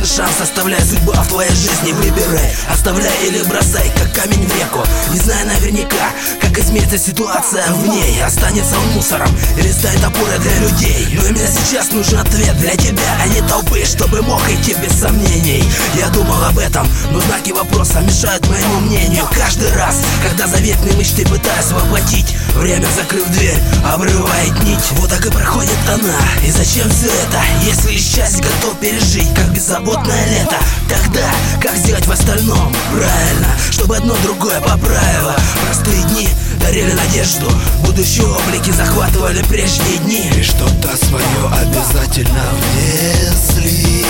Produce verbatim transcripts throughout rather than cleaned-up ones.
один шанс, оставляй, судьба в твоей жизни выбирай. Оставляй или бросай, как камень в реку, не зная наверняка, как изменится ситуация в ней. Останется он мусором или станет опорой для людей. Но именно сейчас нужен ответ для тебя, а не толпы, чтобы мог идти без сомнений. Я думал об этом, но знаки вопроса мешают моему мнению. Каждый раз, когда заветные мечты пытаюсь воплотить, время, закрыв дверь, обрывает нить. Вот так и проходит она. И зачем все это, если счастье готов пережить, как беззаботное лето? Тогда как сделать в остальном правильно, чтобы одно другое поправило? Простые дни дарили надежду, будущие облики захватывали прежние дни. И что-то свое обязательно внесли.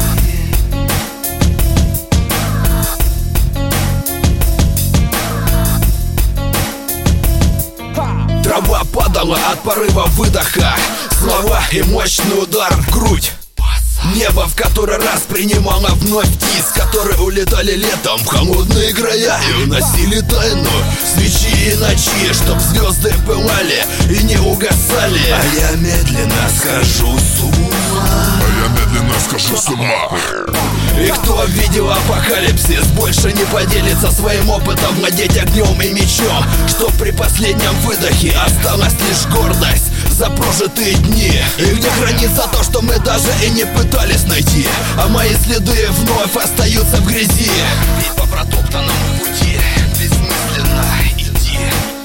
Трава падала от порыва выдоха, слова и мощный удар в грудь. Небо в который раз принимало вновь птиц, которые улетали летом в холодные края и уносили тайну свечи и ночи, чтоб звезды пылали и не угасали. А я медленно схожу с ума. А я медленно схожу с ума. И кто видел апокалипсис, больше не поделится своим опытом владеть огнем и мечом, что при последнем выдохе осталась лишь гордость за прожитые дни. И где хранится то, что мы даже и не пытались найти, а мои следы вновь остаются в грязи. Ведь по протоптанному пути бессмысленно идти.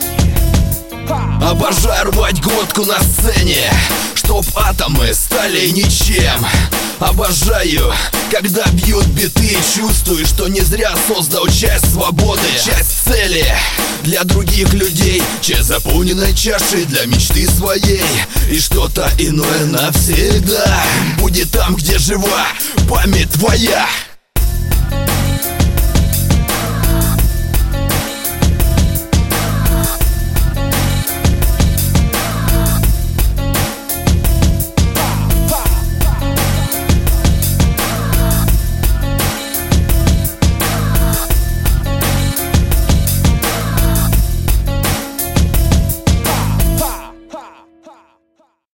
Обожаю рвать глотку на сцене, чтоб атомы стали ничем. Обожаю, когда бьют биты, чувствую, что не зря создал часть свободы, часть цели для других людей, часть заполненной чашей для мечты своей. И что-то иное навсегда будет там, где жива память твоя.